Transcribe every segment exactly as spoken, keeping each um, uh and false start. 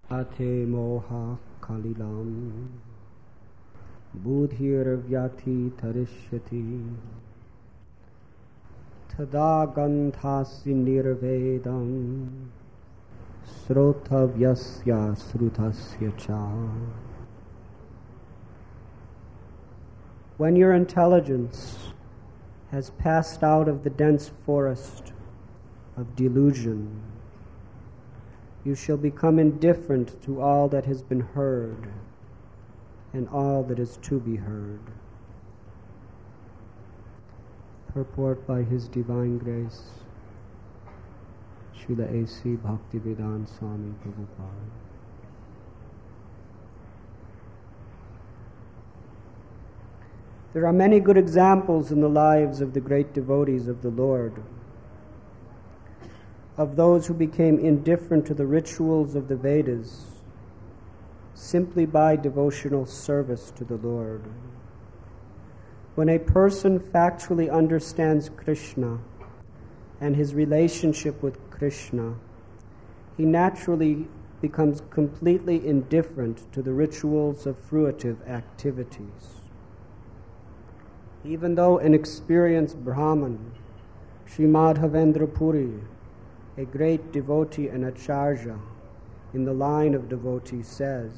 Ate moha kalilam budhir vyati tarishyati tada gandhasi nirvedam srotavyasya srutasya cha. When your intelligence has passed out of the dense forest of delusion, you shall become indifferent to all that has been heard and all that is to be heard. Purport by His Divine Grace, Srila A C Bhaktivedanta Swami Prabhupada. There are many good examples in the lives of the great devotees of the Lord, of those who became indifferent to the rituals of the Vedas simply by devotional service to the Lord. When a person factually understands Krishna and his relationship with Krishna, he naturally becomes completely indifferent to the rituals of fruitive activities. Even though an experienced Brahman, Sri Madhavendra Puri, a great devotee and acharya in the line of devotees, says,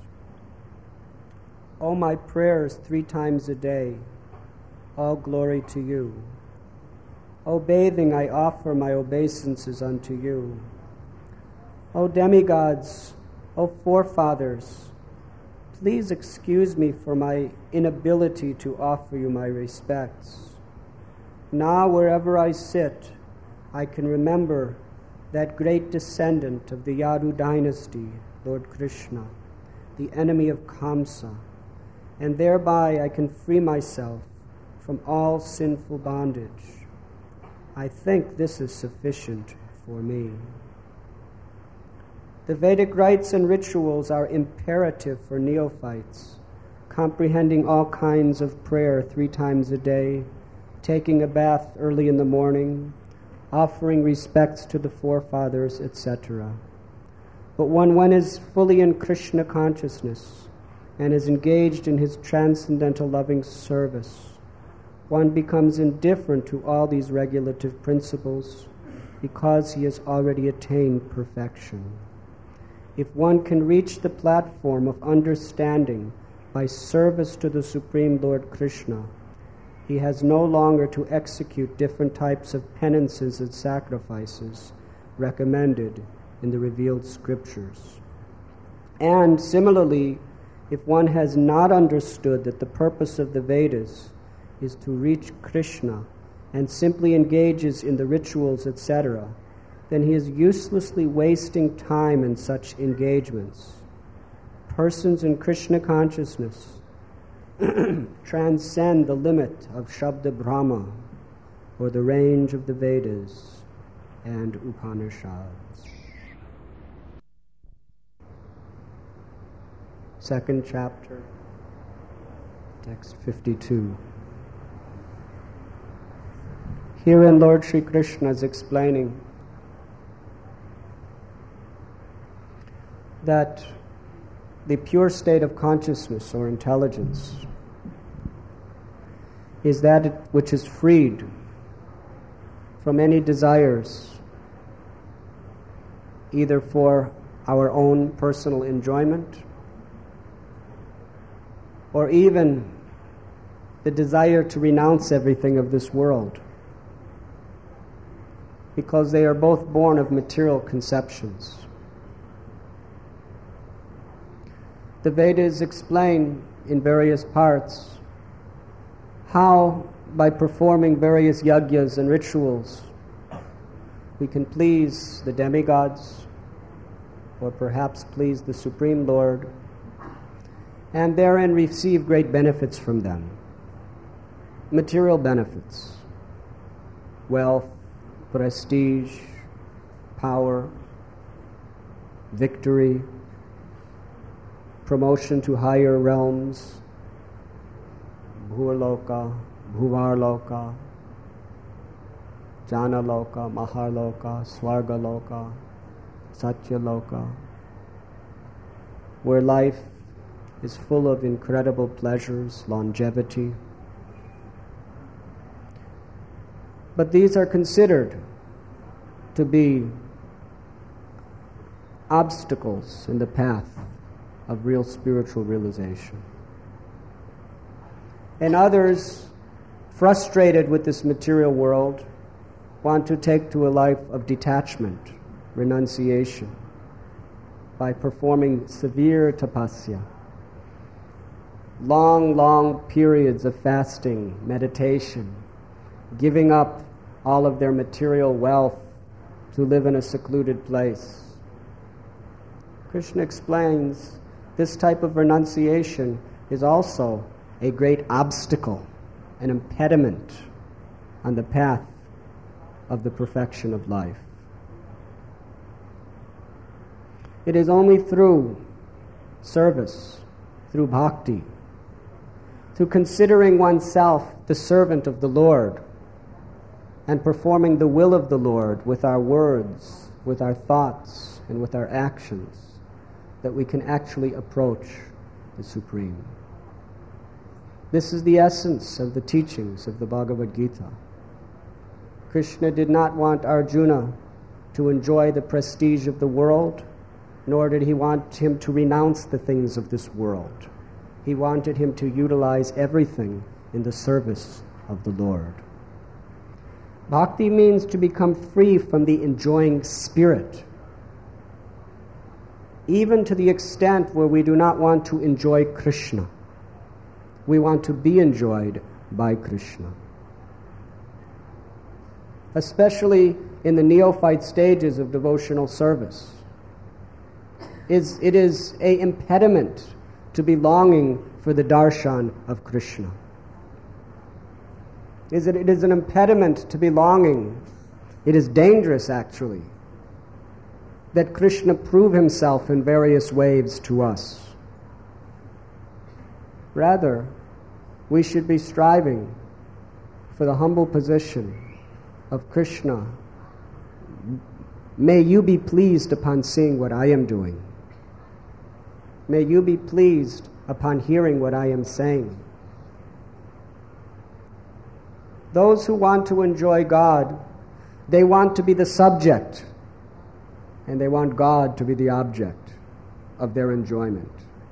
"O my prayers three times a day, all glory to you. O bathing, I offer my obeisances unto you. O demigods, O forefathers, please excuse me for my inability to offer you my respects. Now wherever I sit, I can remember that great descendant of the Yadu dynasty, Lord Krishna, the enemy of Kamsa, and thereby I can free myself from all sinful bondage. I think this is sufficient for me." The Vedic rites and rituals are imperative for neophytes, comprehending all kinds of prayer three times a day, taking a bath early in the morning, offering respects to the forefathers, et cetera. But when one is fully in Krishna consciousness and is engaged in his transcendental loving service, one becomes indifferent to all these regulative principles because he has already attained perfection. If one can reach the platform of understanding by service to the Supreme Lord Krishna, he has no longer to execute different types of penances and sacrifices recommended in the revealed scriptures. And similarly, if one has not understood that the purpose of the Vedas is to reach Krishna and simply engages in the rituals, et cetera, then he is uselessly wasting time in such engagements. Persons in Krishna consciousness transcend the limit of Shabda Brahma, or the range of the Vedas and Upanishads. Second chapter, text fifty-two. Herein Lord Sri Krishna is explaining that the pure state of consciousness or intelligence is that which is freed from any desires, either for our own personal enjoyment or even the desire to renounce everything of this world, because they are both born of material conceptions. The Vedas explain in various parts how, by performing various yagyas and rituals, we can please the demigods, or perhaps please the Supreme Lord, and therein receive great benefits from them. Material benefits, wealth, prestige, power, victory, promotion to higher realms, Bhurloka, Bhuvarloka, Janaloka, Maharloka, Swargaloka, Satyaloka, where life is full of incredible pleasures, longevity. But these are considered to be obstacles in the path of real spiritual realization. And others, frustrated with this material world, want to take to a life of detachment, renunciation, by performing severe tapasya, long, long periods of fasting, meditation, giving up all of their material wealth to live in a secluded place. Krishna explains this type of renunciation is also a great obstacle, an impediment on the path of the perfection of life. It is only through service, through bhakti, through considering oneself the servant of the Lord and performing the will of the Lord with our words, with our thoughts, and with our actions, that we can actually approach the Supreme. This is the essence of the teachings of the Bhagavad Gita. Krishna did not want Arjuna to enjoy the prestige of the world, nor did he want him to renounce the things of this world. He wanted him to utilize everything in the service of the Lord. Bhakti means to become free from the enjoying spirit, even to the extent where we do not want to enjoy Krishna. We want to be enjoyed by Krishna. Especially in the neophyte stages of devotional service. Is, it is an impediment to be longing for the darshan of Krishna. Is it, it is an impediment to be longing. It is dangerous, actually, that Krishna prove himself in various ways to us. Rather, we should be striving for the humble position of Krishna. May you be pleased upon seeing what I am doing. May you be pleased upon hearing what I am saying. Those who want to enjoy God, they want to be the subject, and they want God to be the object of their enjoyment.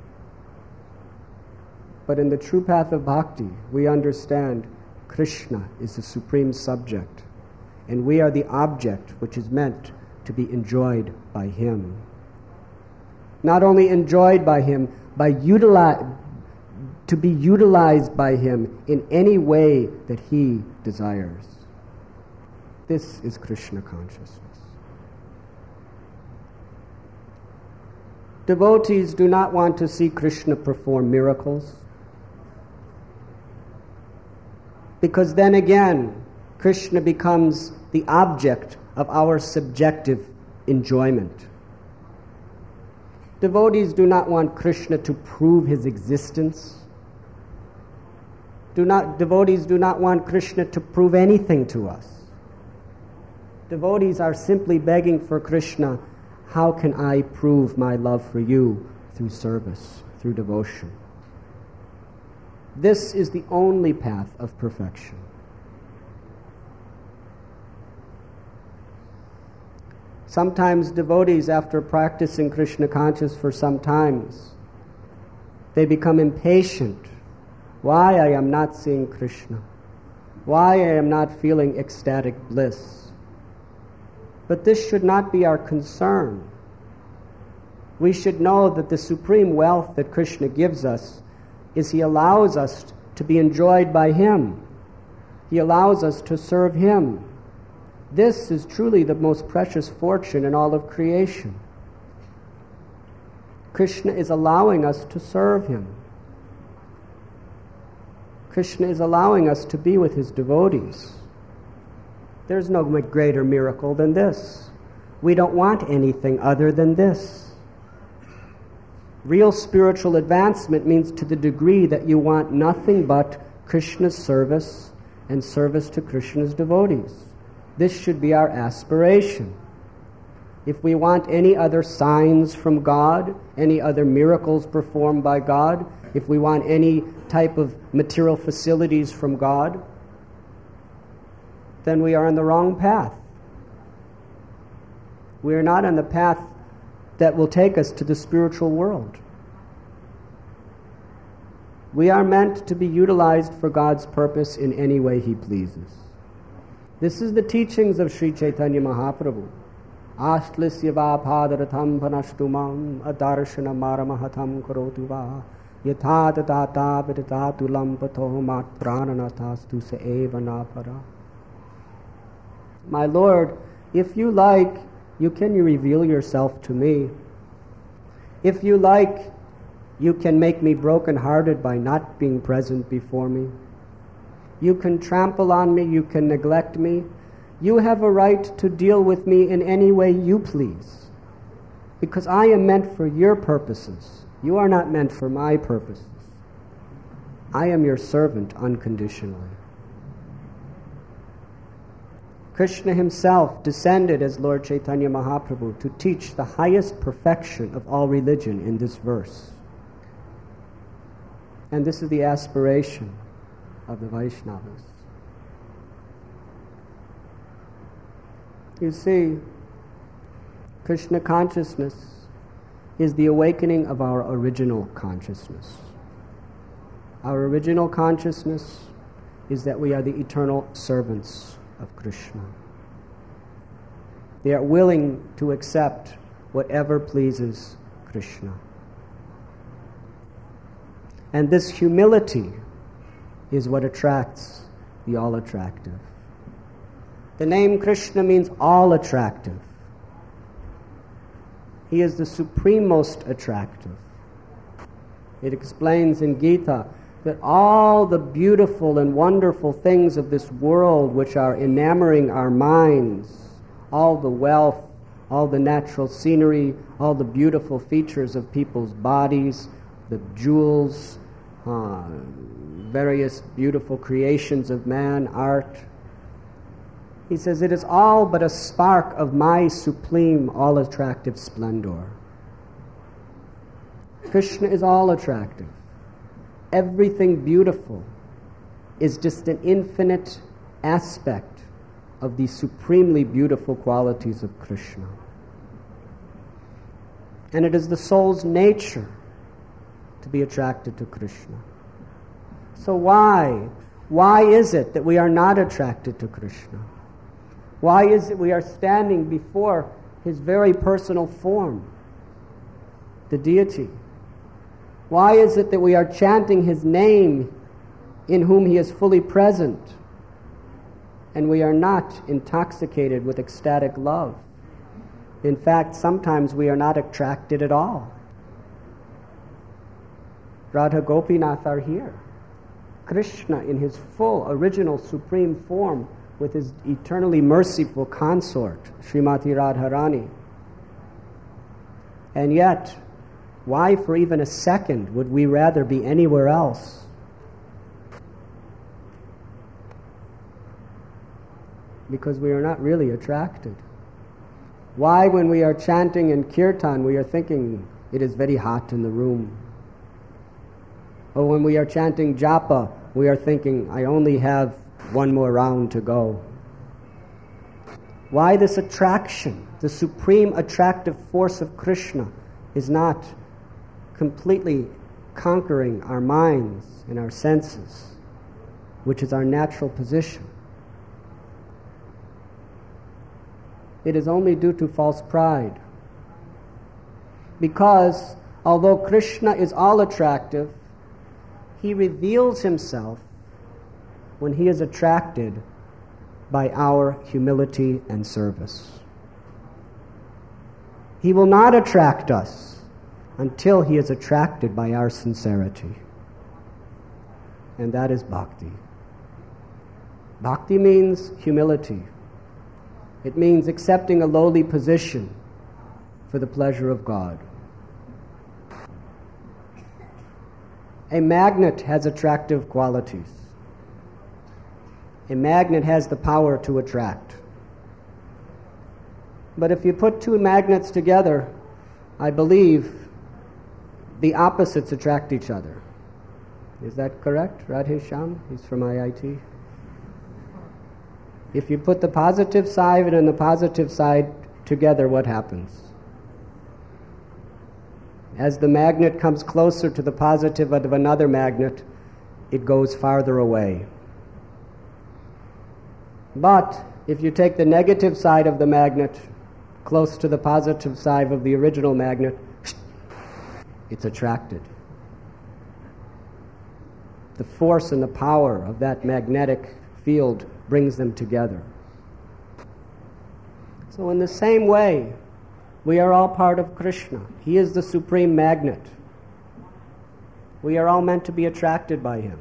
But in the true path of bhakti, we understand Krishna is the supreme subject, and we are the object which is meant to be enjoyed by Him. Not only enjoyed by Him, by utilize, to be utilized by Him in any way that He desires. This is Krishna consciousness. Devotees do not want to see Krishna perform miracles, because then again, Krishna becomes the object of our subjective enjoyment. Devotees do not want Krishna to prove His existence. Do not, devotees do not want Krishna to prove anything to us. Devotees are simply begging for Krishna, how can I prove my love for you through service, through devotion? This is the only path of perfection. Sometimes devotees, after practicing Krishna consciousness for some times, they become impatient. Why I am not seeing Krishna? Why I am not feeling ecstatic bliss? But this should not be our concern. We should know that the supreme wealth that Krishna gives us is He allows us to be enjoyed by Him. He allows us to serve Him. This is truly the most precious fortune in all of creation. Krishna is allowing us to serve Him. Krishna is allowing us to be with His devotees. There's no greater miracle than this. We don't want anything other than this. Real spiritual advancement means to the degree that you want nothing but Krishna's service and service to Krishna's devotees. This should be our aspiration. if we want any other signs from God, any other miracles performed by God, if we want any type of material facilities from God, then we are on the wrong path. We are not on the path that will take us to the spiritual world. We are meant to be utilized for God's purpose in any way He pleases. This is the teachings of Sri Chaitanya Mahaprabhu. Astlisya va padaratham panashtumam adarshana maramahatam karotu va yatha tata vidatu lampato mat prananatastu se eva napara. My Lord, if you like, you can reveal yourself to me. If you like, you can make me broken-hearted by not being present before me. You can trample on me, you can neglect me. You have a right to deal with me in any way you please, because I am meant for your purposes. You are not meant for my purposes. I am your servant unconditionally. Krishna himself descended as Lord Chaitanya Mahaprabhu to teach the highest perfection of all religion in this verse. And this is the aspiration of the Vaishnavas. You see, Krishna consciousness is the awakening of our original consciousness. Our original consciousness is that we are the eternal servants of Krishna. They are willing to accept whatever pleases Krishna. And this humility is what attracts the all-attractive. The name Krishna means all-attractive. He is the supreme most attractive. It explains in Gita that all the beautiful and wonderful things of this world which are enamoring our minds, all the wealth, all the natural scenery, all the beautiful features of people's bodies, the jewels, uh, various beautiful creations of man, art. He says, it is all but a spark of my supreme, all-attractive splendor. Krishna is all-attractive. Everything beautiful is just an infinite aspect of the supremely beautiful qualities of Krishna. And it is the soul's nature to be attracted to Krishna. So why? Why is it that we are not attracted to Krishna? Why is it we are standing before His very personal form, the deity? Why is it that we are chanting His name in whom He is fully present, and we are not intoxicated with ecstatic love? In fact, sometimes we are not attracted at all. Radha Gopinath are here. Krishna in His full, original, supreme form with His eternally merciful consort, Srimati Radharani. And yet, why for even a second would we rather be anywhere else? Because we are not really attracted. Why, when we are chanting in kirtan, we are thinking it is very hot in the room? Or when we are chanting japa, we are thinking, I only have one more round to go. Why this attraction, the supreme attractive force of Krishna, is not completely conquering our minds and our senses, which is our natural position? It is only due to false pride. Because although Krishna is all attractive, He reveals Himself when He is attracted by our humility and service. He will not attract us until He is attracted by our sincerity. And that is bhakti. Bhakti means humility. It means accepting a lowly position for the pleasure of God. A magnet has attractive qualities. A magnet has the power to attract. But if you put two magnets together, I believe the opposites attract each other. Is that correct, Radhesham? He's from I I T. If you put the positive side and the positive side together, what happens? As the magnet comes closer to the positive of another magnet, it goes farther away. But if you take the negative side of the magnet close to the positive side of the original magnet, it's attracted. The force and the power of that magnetic field brings them together. So in the same way, we are all part of Krishna. He is the supreme magnet. We are all meant to be attracted by him.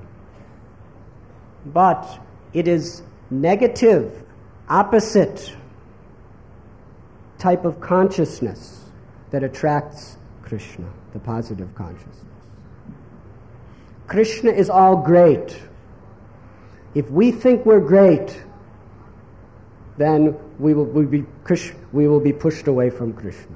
But it is negative, opposite type of consciousness that attracts Krishna, the positive consciousness. Krishna is all great. If we think we're great, then we will, we be, we will be pushed away from Krishna.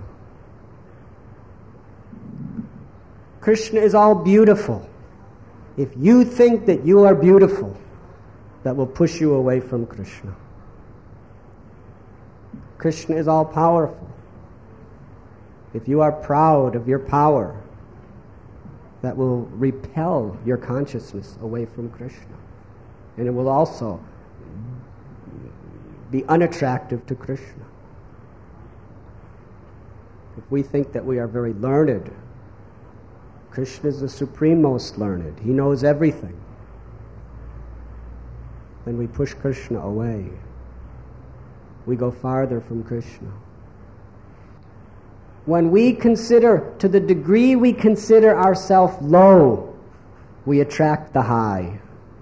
Krishna is all beautiful. If you think that you are beautiful, that will push you away from Krishna. Krishna is all powerful. If you are proud of your power, that will repel your consciousness away from Krishna. And it will also be unattractive to Krishna. If we think that we are very learned, Krishna is the supreme most learned. He knows everything. Then we push Krishna away. We go farther from Krishna. When we consider, to the degree we consider ourselves low, we attract the high.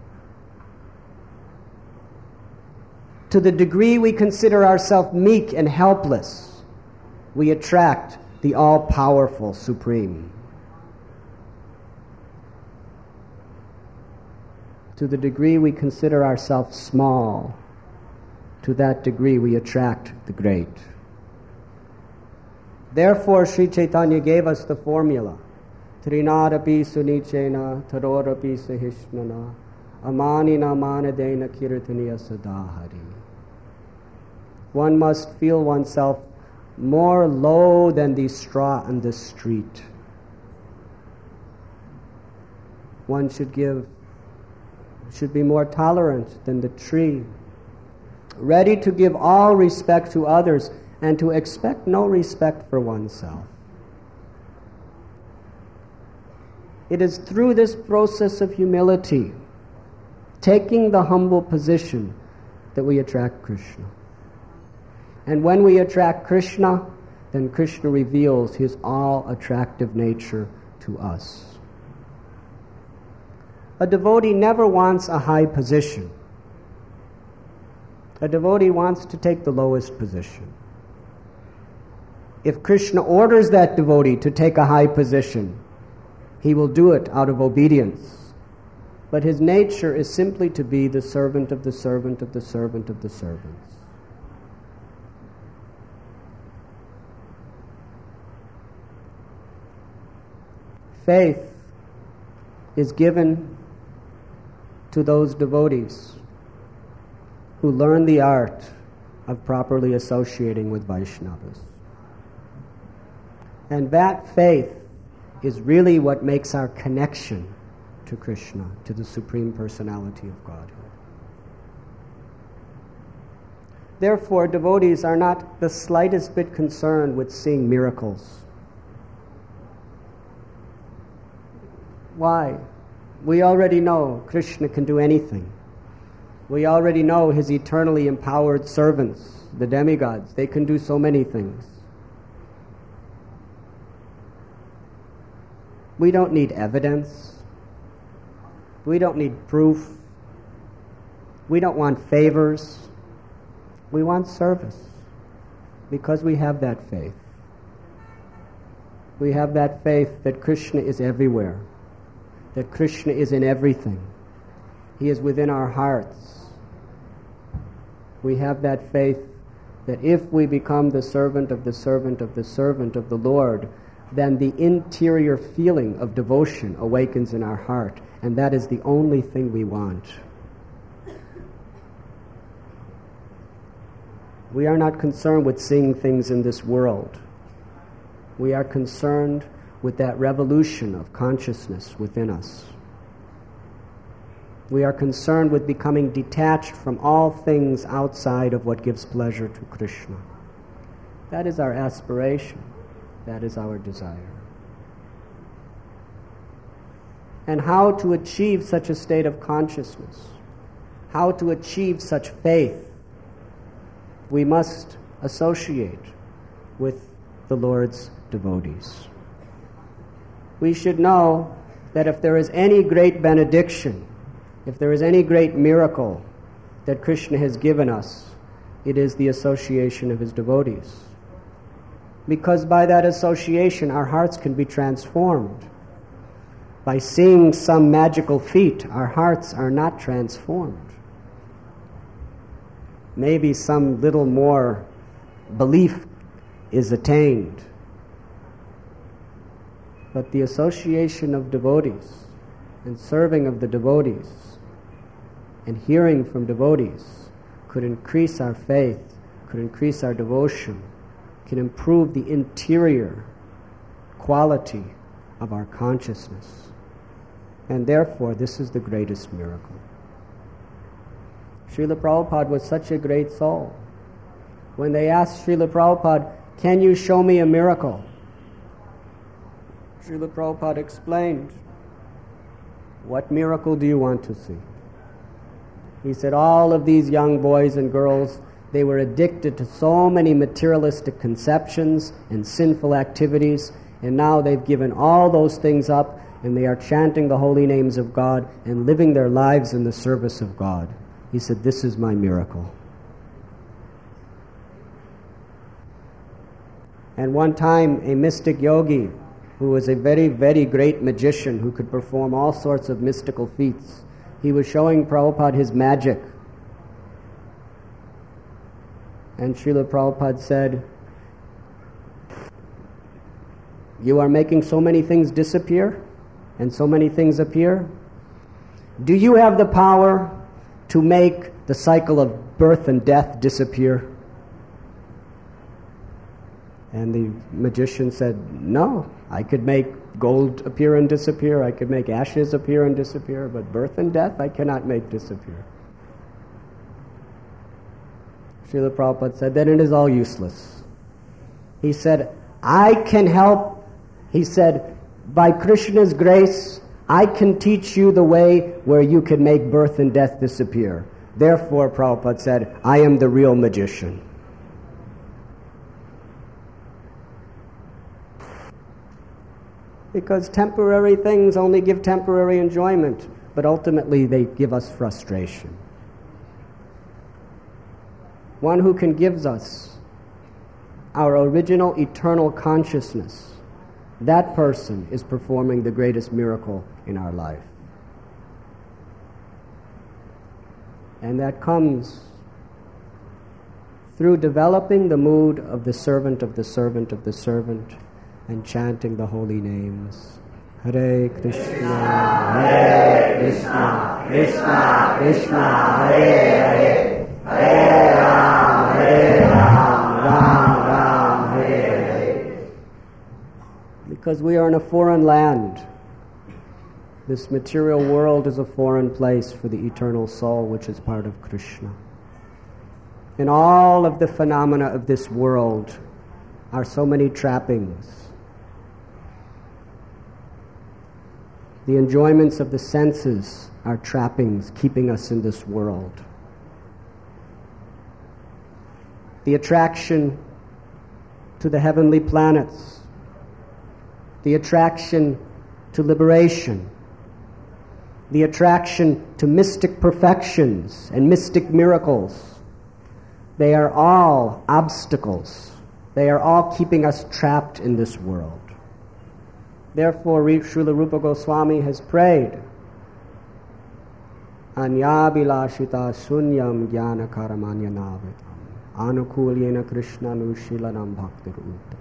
To the degree we consider ourselves meek and helpless, we attract the all-powerful Supreme. To the degree we consider ourselves small, to that degree we attract the great. Therefore, Sri Chaitanya gave us the formula. Trinadapi sunichena tarorapi sahishnana amanina manadena kirtaniya sadahari. One must feel oneself more low than the straw on the street. One should give, should be more tolerant than the tree, ready to give all respect to others and to expect no respect for oneself. It is through this process of humility, taking the humble position, that we attract Krishna. And when we attract Krishna, then Krishna reveals his all-attractive nature to us. A devotee never wants a high position. A devotee wants to take the lowest position. If Krishna orders that devotee to take a high position, he will do it out of obedience. But his nature is simply to be the servant of the servant of the servant of the servants. Faith is given to those devotees who learn the art of properly associating with Vaishnavas. And that faith is really what makes our connection to Krishna, to the Supreme Personality of Godhead. Therefore, devotees are not the slightest bit concerned with seeing miracles. Why? We already know Krishna can do anything. We already know his eternally empowered servants, the demigods. They can do so many things. We don't need evidence. We don't need proof. We don't want favors. We want service because we have that faith. We have that faith that Krishna is everywhere, that Krishna is in everything. He is within our hearts. We have that faith that if we become the servant of the servant of the servant of the Lord, then the interior feeling of devotion awakens in our heart, and that is the only thing we want. We are not concerned with seeing things in this world. We are concerned with that revolution of consciousness within us. We are concerned with becoming detached from all things outside of what gives pleasure to Krishna. That is our aspiration. That is our desire. And how to achieve such a state of consciousness, how to achieve such faith, we must associate with the Lord's devotees. We should know that if there is any great benediction, if there is any great miracle that Krishna has given us, it is the association of his devotees. Because by that association, our hearts can be transformed. By seeing some magical feat, our hearts are not transformed. Maybe some little more belief is attained. But the association of devotees and serving of the devotees and hearing from devotees could increase our faith, could increase our devotion, can improve the interior quality of our consciousness. And therefore, this is the greatest miracle. Srila Prabhupada was such a great soul. When they asked Srila Prabhupada, "Can you show me a miracle?" Srila Prabhupada explained, "What miracle do you want to see?" He said, all of these young boys and girls, they were addicted to so many materialistic conceptions and sinful activities, and now they've given all those things up, and they are chanting the holy names of God and living their lives in the service of God. He said, this is my miracle. And one time, a mystic yogi, who was a very, very great magician who could perform all sorts of mystical feats, he was showing Prabhupada his magic. And Srila Prabhupada said, "You are making so many things disappear and so many things appear. Do you have the power to make the cycle of birth and death disappear?" And the magician said, "No, I could make gold appear and disappear, I could make ashes appear and disappear, but birth and death I cannot make disappear." Srila Prabhupada said, "Then it is all useless." He said, "I can help," he said, "by Krishna's grace, I can teach you the way where you can make birth and death disappear." Therefore, Prabhupada said, "I am the real magician." Because temporary things only give temporary enjoyment, but ultimately they give us frustration. One who can give us our original eternal consciousness, that person is performing the greatest miracle in our life. And that comes through developing the mood of the servant of the servant of the servant and chanting the holy names. Hare Krishna, Hare Krishna, Krishna Krishna, Hare Hare, Hare Ram, Hare Ram, Ram Ram, Hare Hare. Because we are in a foreign land. This material world is a foreign place for the eternal soul, which is part of Krishna. And all of the phenomena of this world are so many trappings. The enjoyments of the senses are trappings keeping us in this world. The attraction to the heavenly planets, the attraction to liberation, the attraction to mystic perfections and mystic miracles, they are all obstacles. They are all keeping us trapped in this world. Therefore, Srila Rupa Goswami has prayed, Anyabhilashita sunyam jnana karamanyanavitam. anukulyena Krishnanushīlanam bhaktirūta.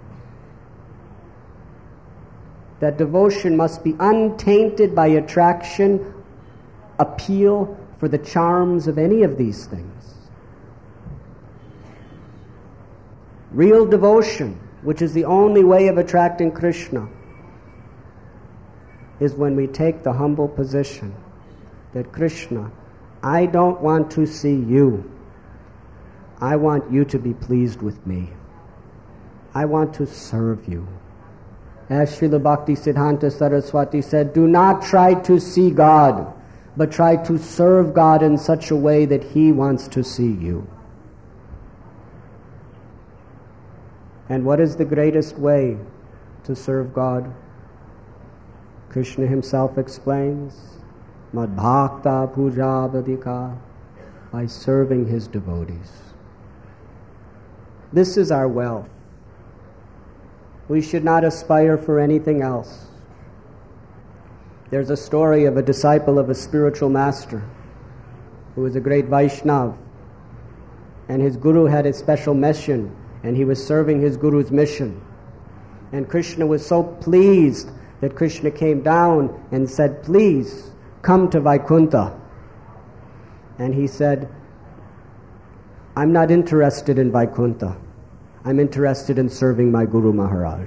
That devotion must be untainted by attraction, appeal for the charms of any of these things. Real devotion, which is the only way of attracting Krishna, is when we take the humble position that Krishna, I don't want to see you. I want you to be pleased with me. I want to serve you. As Srila Bhakti Siddhanta Saraswati said, do not try to see God, but try to serve God in such a way that He wants to see you. And what is the greatest way to serve God? Krishna Himself explains, Madbhakta Pujabadika, by serving His devotees. This is our wealth. We should not aspire for anything else. There's a story of a disciple of a spiritual master who was a great Vaishnava, and his guru had a special mission, and he was serving his guru's mission. And Krishna was so pleased that Krishna came down and said, please come to Vaikuntha. And he said, I'm not interested in Vaikuntha. I'm interested in serving my Guru Maharaj.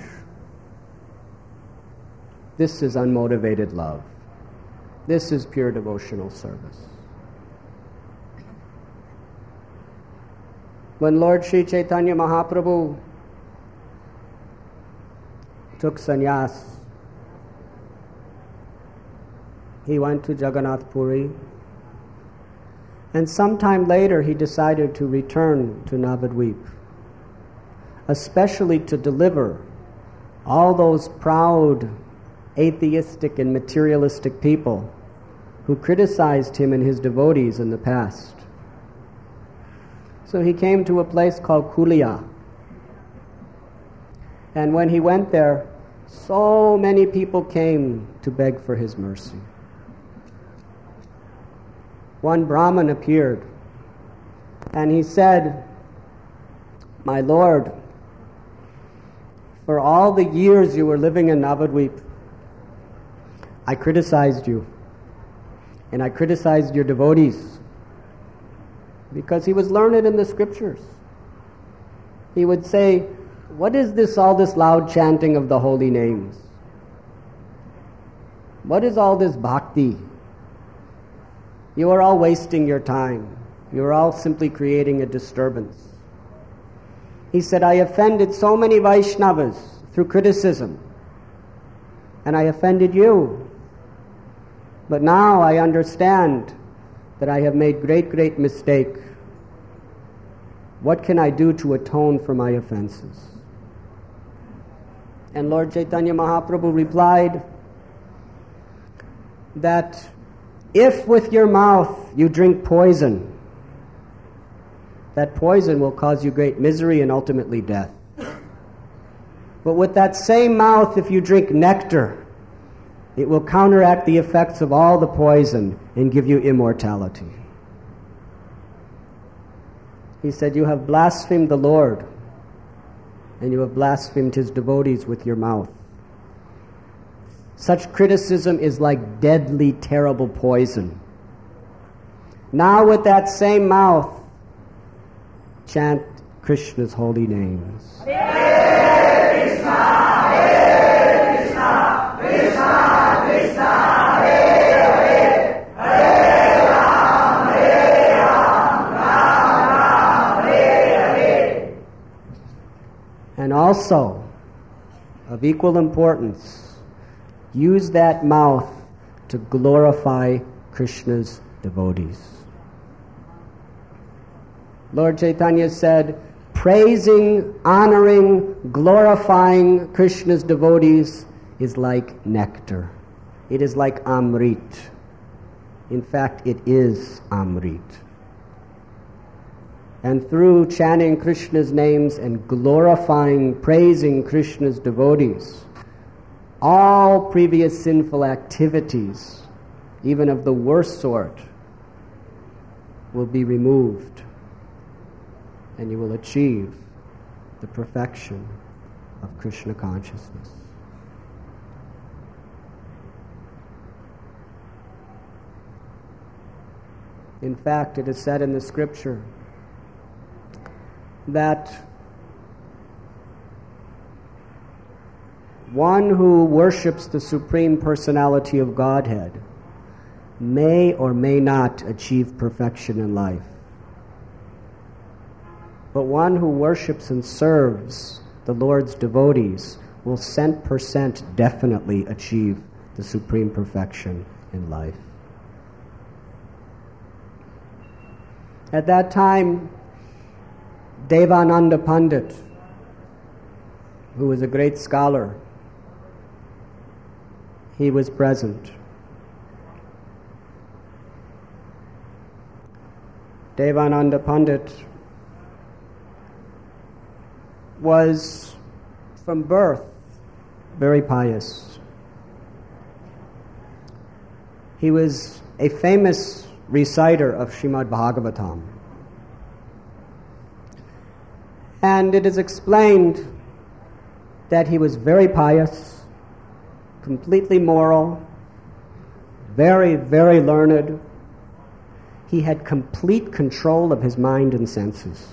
This is unmotivated love. This is pure devotional service. When Lord Sri Chaitanya Mahaprabhu took sannyas, he went to Jagannath Puri, and sometime later he decided to return to Navadvip, especially to deliver all those proud, atheistic and materialistic people who criticized him and his devotees in the past. So he came to a place called Kulia. And when he went there, so many people came to beg for his mercy. One Brahmin appeared, and he said, my Lord, for all the years you were living in Navadvip, I criticized you, and I criticized your devotees, because he was learned in the scriptures. He would say, what is this, all this loud chanting of the holy names? What is all this bhakti? You are all wasting your time. You are all simply creating a disturbance. He said, I offended so many Vaishnavas through criticism, and I offended you. But now I understand that I have made great, great mistake. What can I do to atone for my offenses? And Lord Chaitanya Mahaprabhu replied that if with your mouth you drink poison, that poison will cause you great misery and ultimately death. But with that same mouth, if you drink nectar, it will counteract the effects of all the poison and give you immortality. He said, you have blasphemed the Lord, and you have blasphemed His devotees with your mouth. Such criticism is like deadly, terrible poison. Now with that same mouth, chant Krishna's holy names. Hare Krishna, Hare Krishna, Krishna Krishna, Hare Hare, Hare Ram, Hare Ram, Ram Ram, Hare Hare. And also, of equal importance, use that mouth to glorify Krishna's devotees. Lord Chaitanya said, praising, honoring, glorifying Krishna's devotees is like nectar. It is like Amrit. In fact, it is Amrit. And through chanting Krishna's names and glorifying, praising Krishna's devotees, all previous sinful activities, even of the worst sort, will be removed. and you will achieve the perfection of Krishna consciousness. In fact, it is said in the scripture that one who worships the Supreme Personality of Godhead may or may not achieve perfection in life. But one who worships and serves the Lord's devotees will cent percent definitely achieve the supreme perfection in life. At that time, Devananda Pandit, who was a great scholar, he was present. Devananda Pandit was from birth very pious. He was a famous reciter of Srimad Bhagavatam. And it is explained that he was very pious, completely moral, very, very learned. He had complete control of his mind and senses.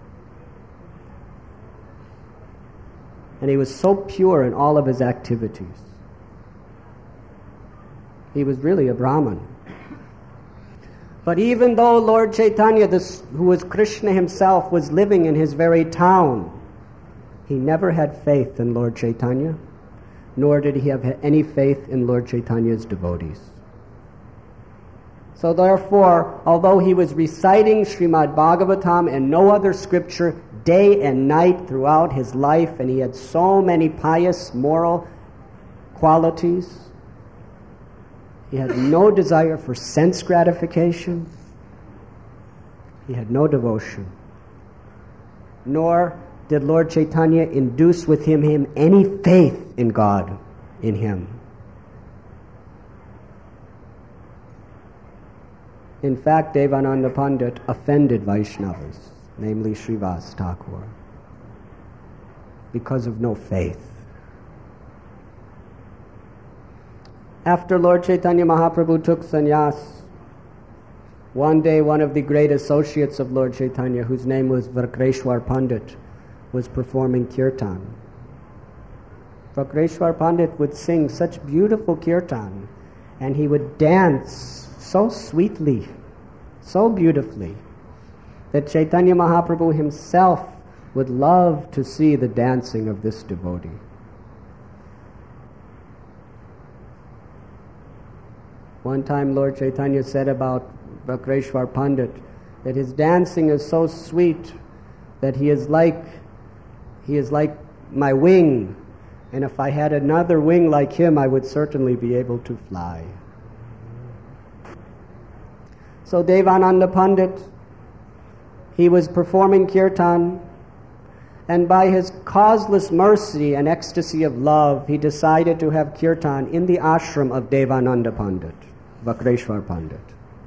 And he was so pure in all of his activities. He was really a Brahman. But even though Lord Chaitanya, this, who was Krishna himself, was living in his very town, he never had faith in Lord Chaitanya, nor did he have any faith in Lord Chaitanya's devotees. So therefore, although he was reciting Srimad Bhagavatam and no other scripture day and night throughout his life, and he had so many pious, moral qualities, he had no desire for sense gratification. He had no devotion. Nor did Lord Chaitanya induce with him, him any faith in God in him. In fact, Devananda Pandit offended Vaishnavas, namely Srivas Thakur, because of no faith. After Lord Chaitanya Mahaprabhu took sannyas, one day one of the great associates of Lord Chaitanya, whose name was Vakreshwar Pandit, was performing kirtan. Vakreshwar Pandit would sing such beautiful kirtan, and he would dance so sweetly, so beautifully, that Chaitanya Mahaprabhu himself would love to see the dancing of this devotee. One time Lord Chaitanya said about Vakreshwar Pandit that his dancing is so sweet that he is like he is like my wing, and if I had another wing like him, I would certainly be able to fly. So Devananda Pandit, he was performing kirtan, and by his causeless mercy and ecstasy of love, he decided to have kirtan in the ashram of Devananda Pandit, Vakreshwar Pandit.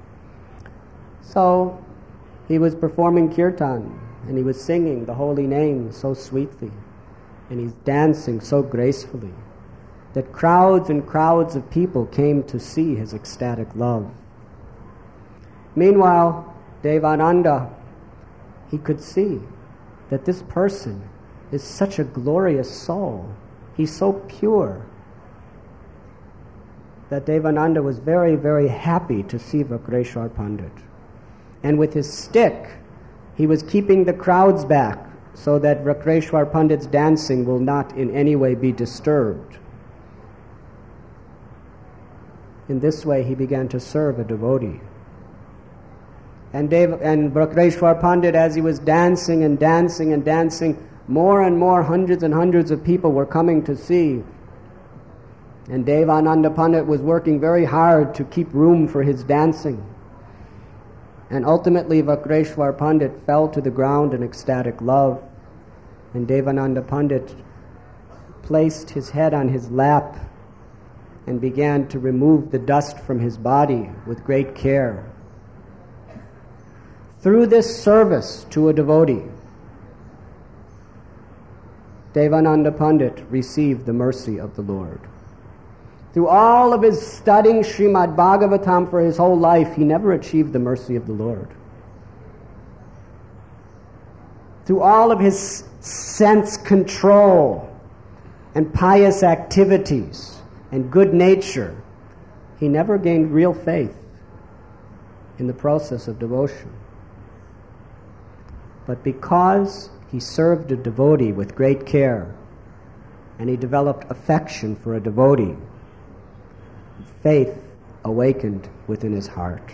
So he was performing kirtan, and he was singing the holy name so sweetly, and he's dancing so gracefully, that crowds and crowds of people came to see his ecstatic love. Meanwhile, Devananda, he could see that this person is such a glorious soul. He's so pure that Devananda was very, very happy to see Vakreshwar Pandit. And with his stick, he was keeping the crowds back so that Vakreshwar Pandit's dancing will not in any way be disturbed. In this way, he began to serve a devotee. And, Dev, and Vakreshwar Pandit, as he was dancing and dancing and dancing, more and more hundreds and hundreds of people were coming to see. And Devananda Pandit was working very hard to keep room for his dancing. And ultimately Vakreshwar Pandit fell to the ground in ecstatic love. And Devananda Pandit placed his head on his lap and began to remove the dust from his body with great care. Through this service to a devotee, Devananda Pandit received the mercy of the Lord. Through all of his studying Srimad Bhagavatam for his whole life, he never achieved the mercy of the Lord. Through all of his sense control and pious activities and good nature, he never gained real faith in the process of devotion. But because he served a devotee with great care, and he developed affection for a devotee, faith awakened within his heart.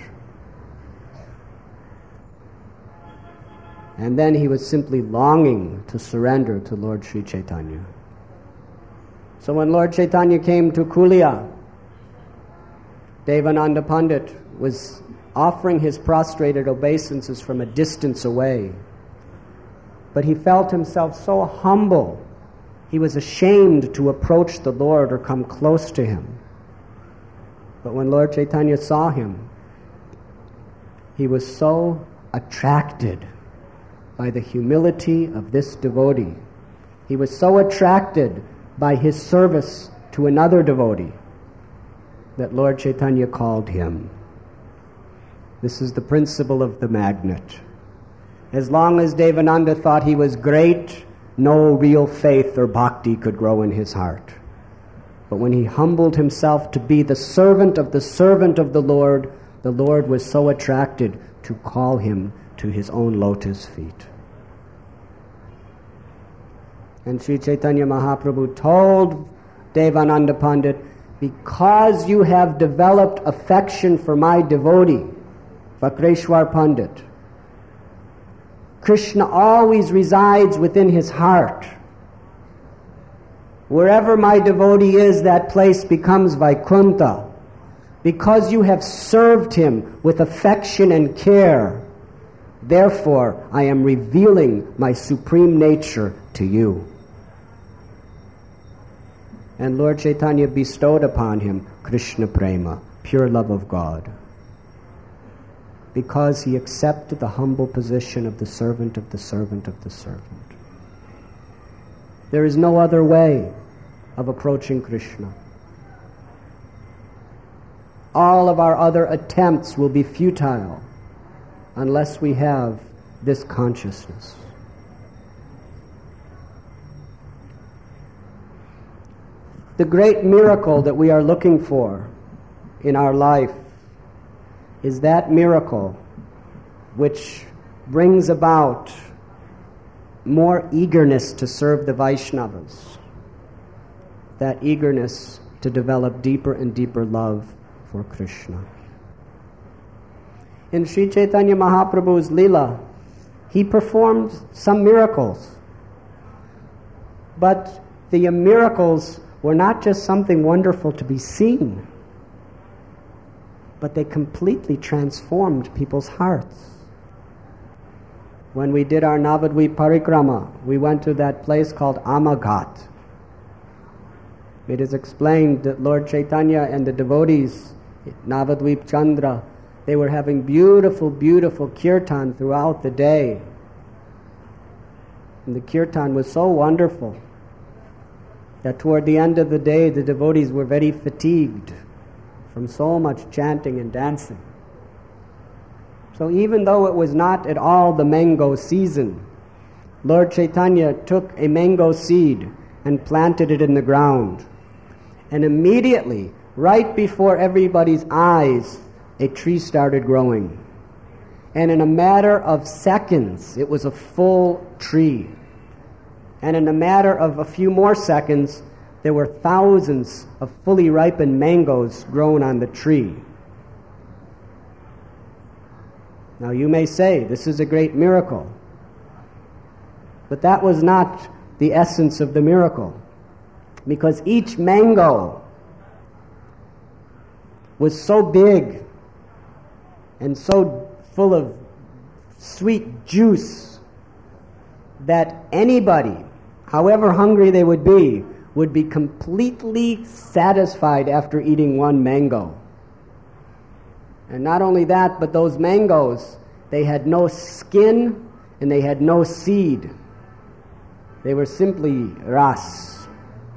And then he was simply longing to surrender to Lord Sri Chaitanya. So when Lord Chaitanya came to Kulia, Devananda Pandit was offering his prostrated obeisances from a distance away. But he felt himself so humble, he was ashamed to approach the Lord or come close to him. But when Lord Chaitanya saw him, he was so attracted by the humility of this devotee. He was so attracted by his service to another devotee that Lord Chaitanya called him. This is the principle of the magnet. As long as Devananda thought he was great, no real faith or bhakti could grow in his heart. But when he humbled himself to be the servant of the servant of the Lord, the Lord was so attracted to call him to his own lotus feet. And Sri Chaitanya Mahaprabhu told Devananda Pandit, because you have developed affection for my devotee, Vakreshwar Pandit, Krishna always resides within his heart. Wherever my devotee is, that place becomes Vaikuntha. Because you have served him with affection and care, therefore I am revealing my supreme nature to you. And Lord Chaitanya bestowed upon him Krishna Prema, pure love of God, because he accepted the humble position of the servant of the servant of the servant. There is no other way of approaching Krishna. All of our other attempts will be futile unless we have this consciousness. The great miracle that we are looking for in our life is that miracle which brings about more eagerness to serve the Vaishnavas, that eagerness to develop deeper and deeper love for Krishna. In Sri Chaitanya Mahaprabhu's Leela, he performed some miracles, but the miracles were not just something wonderful to be seen, but they completely transformed people's hearts. When we did our Navadvip Parikrama, we went to that place called Amaghat. It is explained that Lord Chaitanya and the devotees, Navadvip Chandra, they were having beautiful, beautiful kirtan throughout the day. And the kirtan was so wonderful that toward the end of the day, the devotees were very fatigued from so much chanting and dancing. So even though it was not at all the mango season, Lord Chaitanya took a mango seed and planted it in the ground. And immediately, right before everybody's eyes, a tree started growing. And in a matter of seconds, it was a full tree. And in a matter of a few more seconds, there were thousands of fully ripened mangoes grown on the tree. Now you may say, this is a great miracle. But that was not the essence of the miracle. Because each mango was so big and so full of sweet juice that anybody, however hungry they would be, would be completely satisfied after eating one mango. And not only that, but those mangoes, they had no skin and they had no seed. They were simply ras.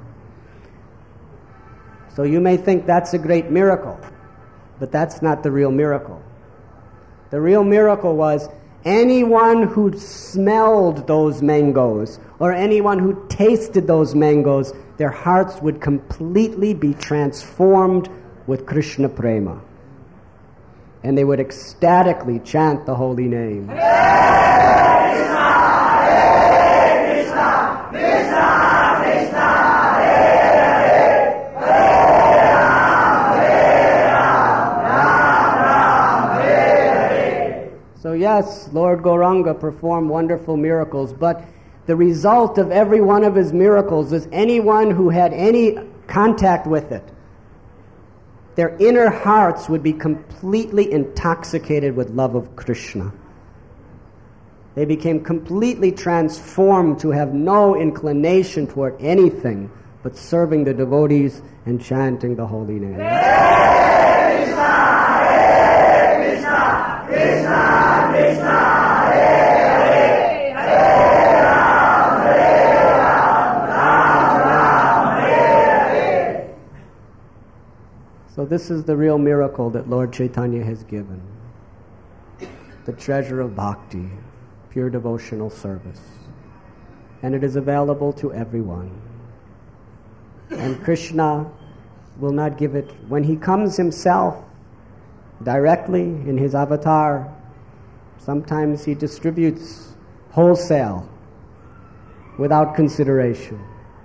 So you may think that's a great miracle, but that's not the real miracle. The real miracle was anyone who smelled those mangoes or anyone who tasted those mangoes, their hearts would completely be transformed with Krishna Prema. And they would ecstatically chant the holy name. Hare Krishna, Hare Krishna, Krishna Krishna, Hare Hare, Hare Ram, Hare Ram, Ram Ram, Hare Hare. So yes, Lord Gauranga performed wonderful miracles, but the result of every one of his miracles is anyone who had any contact with it, their inner hearts would be completely intoxicated with love of Krishna. They became completely transformed to have no inclination toward anything but serving the devotees and chanting the holy name. Hare Krishna, Hare Krishna, Krishna Krishna, Hare Hare, Hare Ram, Hare Ram, Ram Ram, Hare Hare. So this is the real miracle that Lord Chaitanya has given. The treasure of bhakti, pure devotional service. And it is available to everyone. And Krishna will not give it. When he comes himself directly in his avatar, sometimes he distributes wholesale without consideration.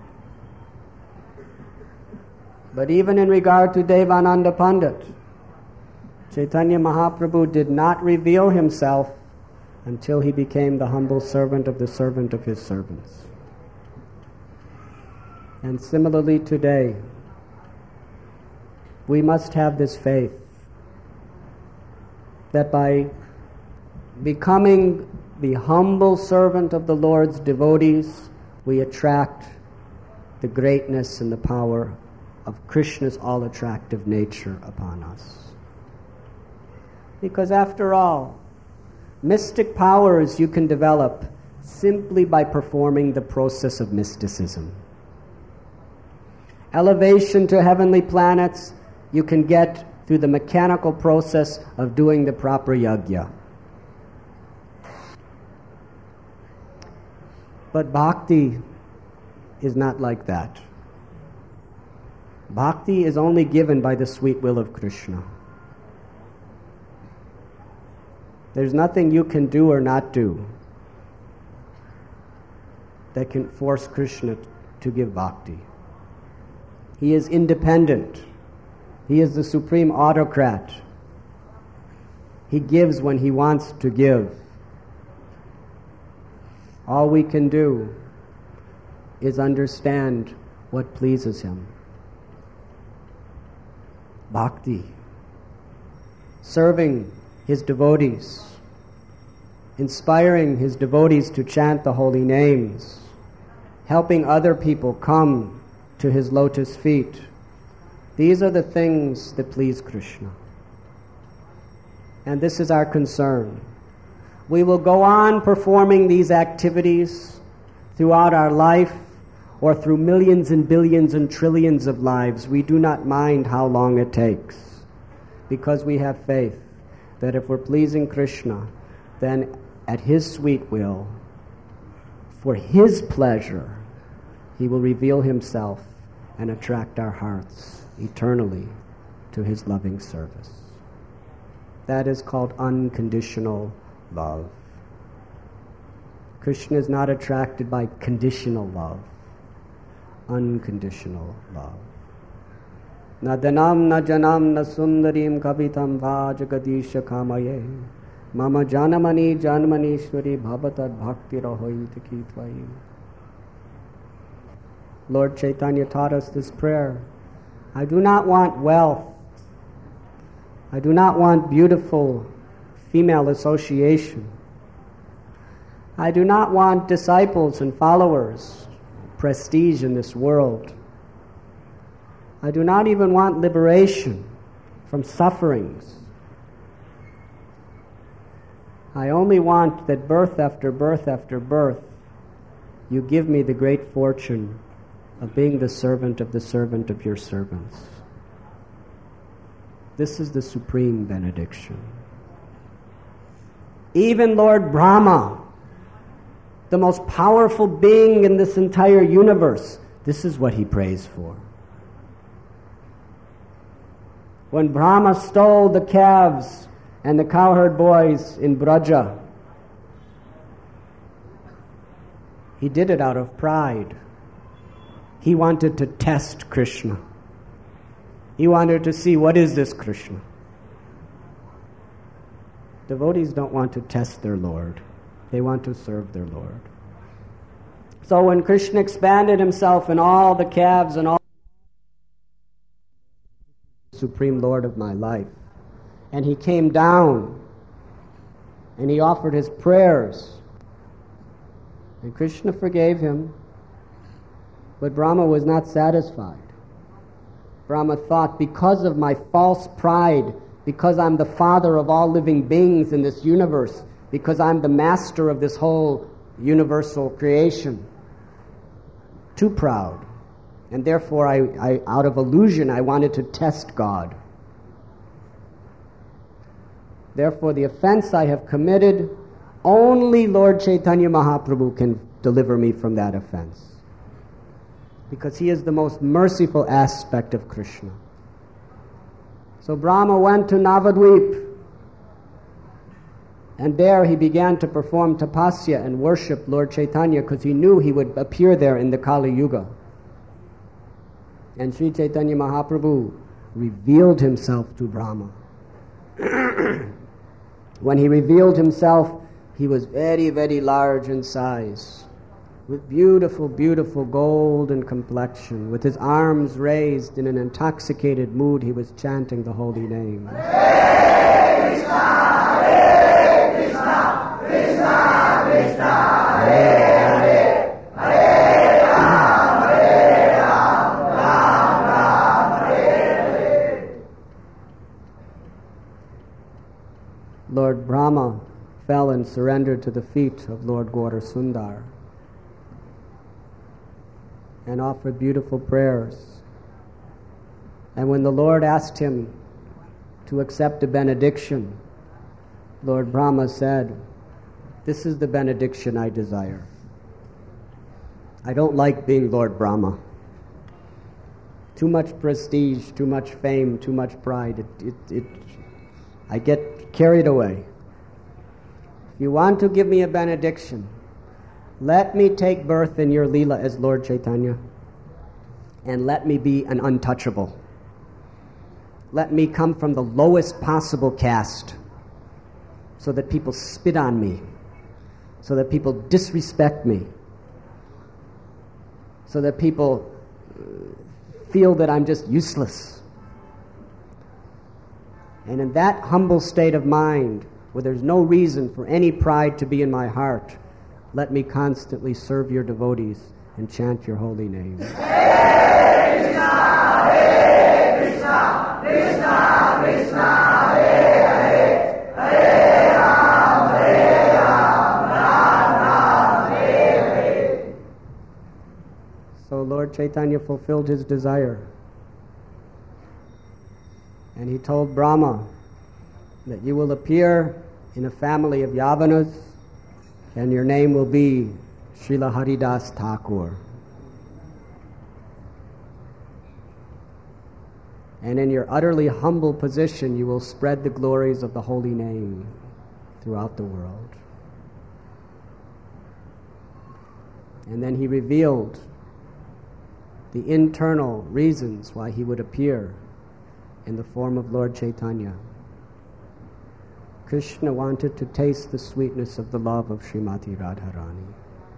But even in regard to Devananda Pandit, Chaitanya Mahaprabhu did not reveal himself until he became the humble servant of the servant of his servants. And similarly today, we must have this faith that by becoming the humble servant of the Lord's devotees, we attract the greatness and the power of Krishna's all-attractive nature upon us. Because after all, mystic powers you can develop simply by performing the process of mysticism. Elevation to heavenly planets you can get through the mechanical process of doing the proper yajna. But bhakti is not like that. Bhakti is only given by the sweet will of Krishna. There's nothing you can do or not do that can force Krishna to give bhakti. He is independent. He is the supreme autocrat. He gives when he wants to give. All we can do is understand what pleases him. Bhakti, serving his devotees, inspiring his devotees to chant the holy names, helping other people come to his lotus feet. These are the things that please Krishna. And this is our concern. We will go on performing these activities throughout our life or through millions and billions and trillions of lives. We do not mind how long it takes, because we have faith that if we're pleasing Krishna, then at his sweet will, for his pleasure, he will reveal himself and attract our hearts eternally to his loving service. That is called unconditional love. Krishna is not attracted by conditional love. Unconditional love. Na dhanam na janam na sundarim kavitam va jagadisha kamaye mama janamani janmanishwari bhavatad bhakti rahoit kitvai. Lord Chaitanya taught us this prayer. I do not want wealth. I do not want beautiful female association. I do not want disciples and followers, prestige in this world. I do not even want liberation from sufferings. I only want that birth after birth after birth, you give me the great fortune of being the servant of the servant of your servants. This is the supreme benediction. Even Lord Brahma, the most powerful being in this entire universe, this is what he prays for. When Brahma stole the calves and the cowherd boys in Braja, he did it out of pride. He wanted to test Krishna. He wanted to see, what is this Krishna? Devotees don't want to test their Lord. They want to serve their Lord. So when Krishna expanded himself in all the calves and all Supreme Lord of my life, and he came down and he offered his prayers, and Krishna forgave him, but Brahma was not satisfied. Brahma thought, because of my false pride, because I'm the father of all living beings in this universe, because I'm the master of this whole universal creation, too proud. And therefore, I, I, out of illusion, I wanted to test God. Therefore, the offense I have committed, only Lord Chaitanya Mahaprabhu can deliver me from that offense, because he is the most merciful aspect of Krishna. So Brahma went to Navadvip, and there he began to perform tapasya and worship Lord Chaitanya, because he knew he would appear there in the Kali Yuga. And Sri Chaitanya Mahaprabhu revealed himself to Brahma. When he revealed himself, he was very, very large in size, with beautiful, beautiful golden complexion. With his arms raised in an intoxicated mood, he was chanting the holy name. Hare Krishna, Hare Krishna, Krishna Krishna, Hare Hare, Hare Ram, Hare Ram, Ram Ram, Hare Hare. Lord Brahma fell and surrendered to the feet of Lord Gaura Sundar and offered beautiful prayers. And when the Lord asked him to accept a benediction, Lord Brahma said, "This is the benediction I desire. I don't like being Lord Brahma. Too much prestige, too much fame, too much pride. It, it, it, I get carried away. If you want to give me a benediction, let me take birth in your Leela as Lord Chaitanya, and let me be an untouchable. Let me come from the lowest possible caste, so that people spit on me, so that people disrespect me, so that people feel that I'm just useless. And in that humble state of mind, where there's no reason for any pride to be in my heart, let me constantly serve your devotees and chant your holy name." Hare Krishna, Hare Krishna, Krishna Krishna, Hare Hare, Hare Ram, Hare Ram, Ram Ram, Hare Hare. So Lord Chaitanya fulfilled his desire. And he told Brahma that you will appear in a family of Yavanas, and your name will be Srila Haridas Thakur. And in your utterly humble position, you will spread the glories of the holy name throughout the world. And then he revealed the internal reasons why he would appear in the form of Lord Chaitanya. Krishna wanted to taste the sweetness of the love of Srimati Radharani.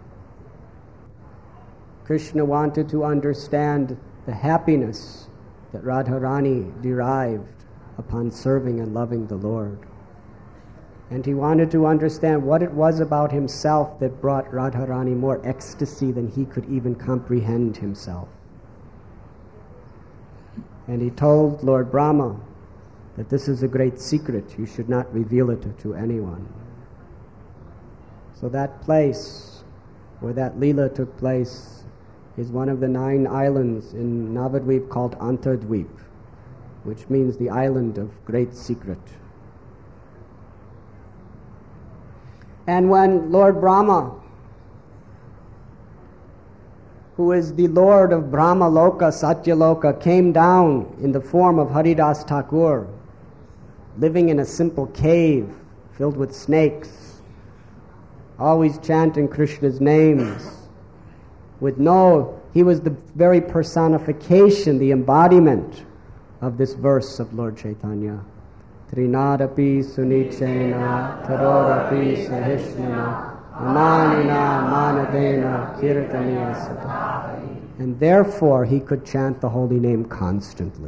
Krishna wanted to understand the happiness that Radharani derived upon serving and loving the Lord. And he wanted to understand what it was about himself that brought Radharani more ecstasy than he could even comprehend himself. And he told Lord Brahma that this is a great secret. You should not reveal it to anyone. So that place where that Leela took place, is one of the nine islands in Navadvip called Antardvip, which means the island of great secret. And when Lord Brahma, who is the Lord of Brahma Loka, Satya Loka, came down in the form of Haridas Thakur, living in a simple cave filled with snakes, always chanting Krishna's names, with no, he was the very personification, the embodiment of this verse of Lord Chaitanya. Trinadapi sunichena tarorapi sahishnana amanina manadena kirtaniya sada. And therefore he could chant the holy name constantly.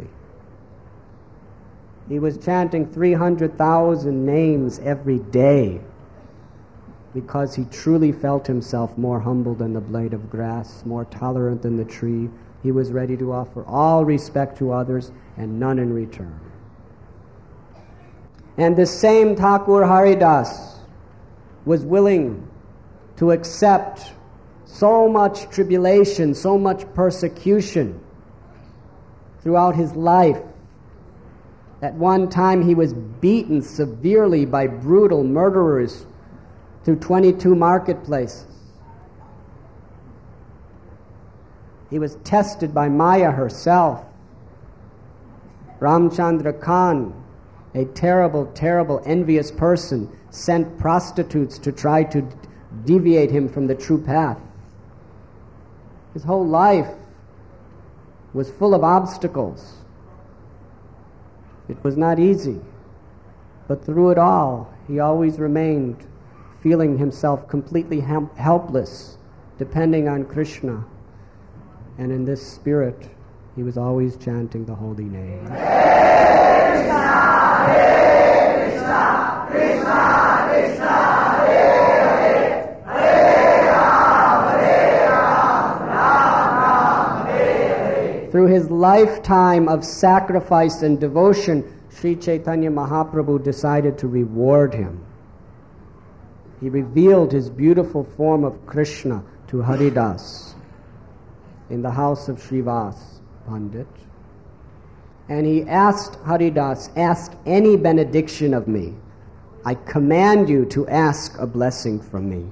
He was chanting three hundred thousand names every day because he truly felt himself more humble than the blade of grass, more tolerant than the tree. He was ready to offer all respect to others and none in return. And the same Thakur Haridas was willing to accept so much tribulation, so much persecution throughout his life. At one time he was beaten severely by brutal murderers through twenty-two marketplaces. He was tested by Maya herself. Ramchandra Khan, a terrible, terrible, envious person, sent prostitutes to try to deviate him from the true path. His whole life was full of obstacles. It was not easy, but through it all, he always remained feeling himself completely hem- helpless, depending on Krishna. And in this spirit, he was always chanting the holy name. Hare Krishna, Hare Krishna, Krishna Krishna, Hare Hare, Hare Ram, Hare Ram, Ram Ram, Hare Hare. Through his lifetime of sacrifice and devotion, Sri Chaitanya Mahaprabhu decided to reward him. He revealed his beautiful form of Krishna to Haridas in the house of Srivas Pandit. And he asked Haridas, ask any benediction of me. I command you to ask a blessing from me.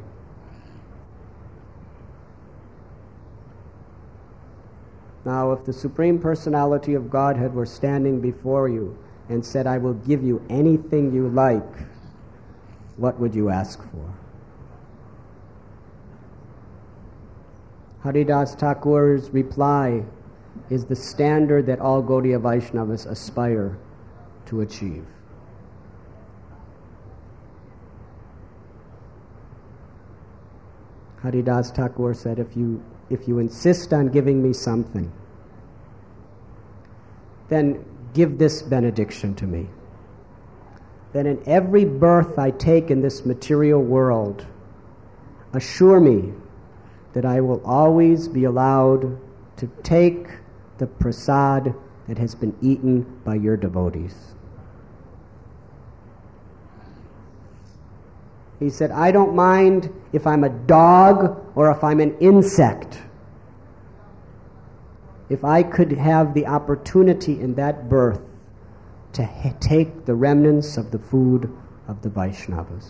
Now, if the Supreme Personality of Godhead were standing before you and said, I will give you anything you like, what would you ask for? Haridas Thakur's reply is the standard that all Gaudiya Vaishnavas aspire to achieve. Haridas Thakur said, if you, if you insist on giving me something, then give this benediction to me. That in every birth I take in this material world, assure me that I will always be allowed to take the prasad that has been eaten by your devotees. He said, I don't mind if I'm a dog or if I'm an insect. If I could have the opportunity in that birth to ha- take the remnants of the food of the Vaishnavas.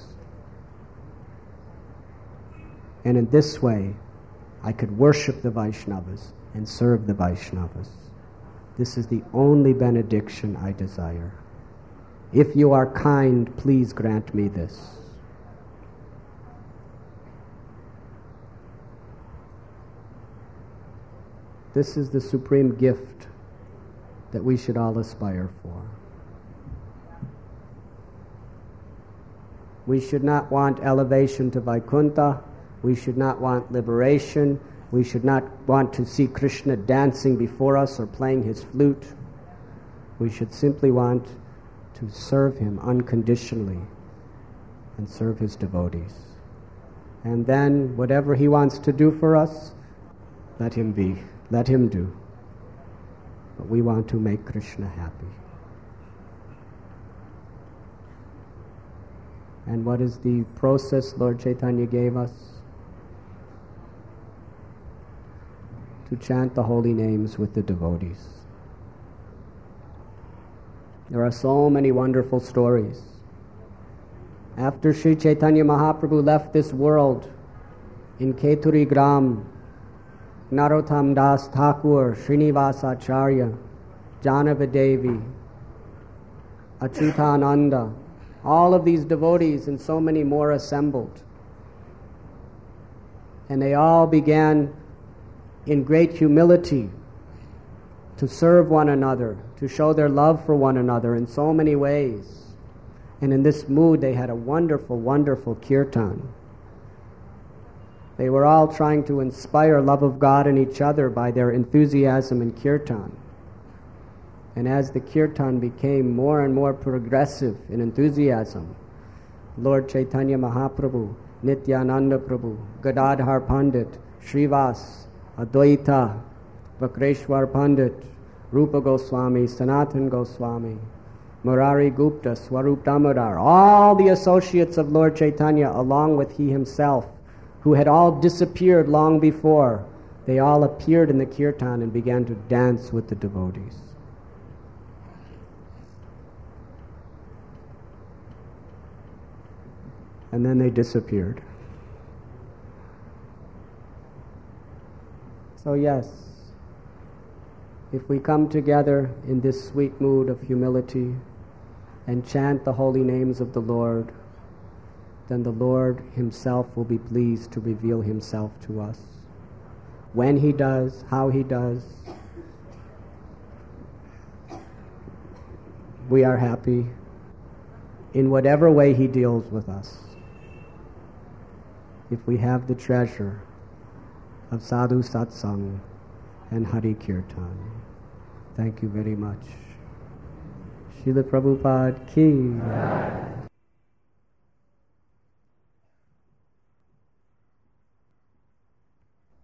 And in this way, I could worship the Vaishnavas and serve the Vaishnavas. This is the only benediction I desire. If you are kind, please grant me this. This is the supreme gift that we should all aspire for. We should not want elevation to Vaikuntha. We should not want liberation. We should not want to see Krishna dancing before us or playing his flute. We should simply want to serve him unconditionally and serve his devotees. And then whatever he wants to do for us, let him be. Let him do. But we want to make Krishna happy. And what is the process Lord Chaitanya gave us? to chant the holy names with the devotees. There are so many wonderful stories. After Sri Chaitanya Mahaprabhu left this world, in Keturi Gram, Narottam Das Thakur, Srinivasa Acharya, Janavi, Achyutananda, all of these devotees and so many more assembled. And they all began in great humility to serve one another, to show their love for one another in so many ways. And in this mood they had a wonderful, wonderful kirtan. They were all trying to inspire love of God in each other by their enthusiasm in kirtan. And as the kirtan became more and more progressive in enthusiasm, Lord Chaitanya Mahaprabhu, Nityananda Prabhu, Gadadhar Pandit, Srivas, Advaita, Vakreshwar Pandit, Rupa Goswami, Sanatan Goswami, Murari Gupta, Swarup Damodar, all the associates of Lord Chaitanya, along with he himself, who had all disappeared long before, they all appeared in the kirtan and began to dance with the devotees. And then they disappeared. So yes, if we come together in this sweet mood of humility and chant the holy names of the Lord, then the Lord himself will be pleased to reveal himself to us. When he does, how he does, we are happy in whatever way he deals with us. If we have the treasure of Sadhu Satsang and Hari Kirtan. Thank you very much. Srila Prabhupada ki.